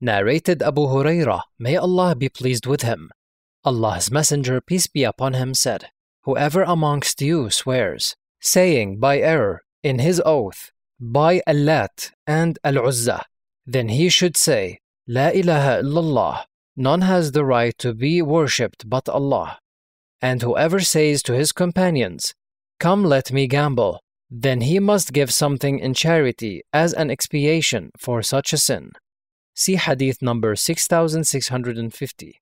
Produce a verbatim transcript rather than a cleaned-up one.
Narrated Abu Hurairah, may Allah be pleased with him. Allah's Messenger, peace be upon him, said, "Whoever amongst you swears, saying by error in his oath, by Allat and Al-Uzza, then he should say, La ilaha illallah, none has the right to be worshipped but Allah. And whoever says to his companions, Come let me gamble, then he must give something in charity as an expiation for such a sin." See Hadith number six thousand six hundred fifty.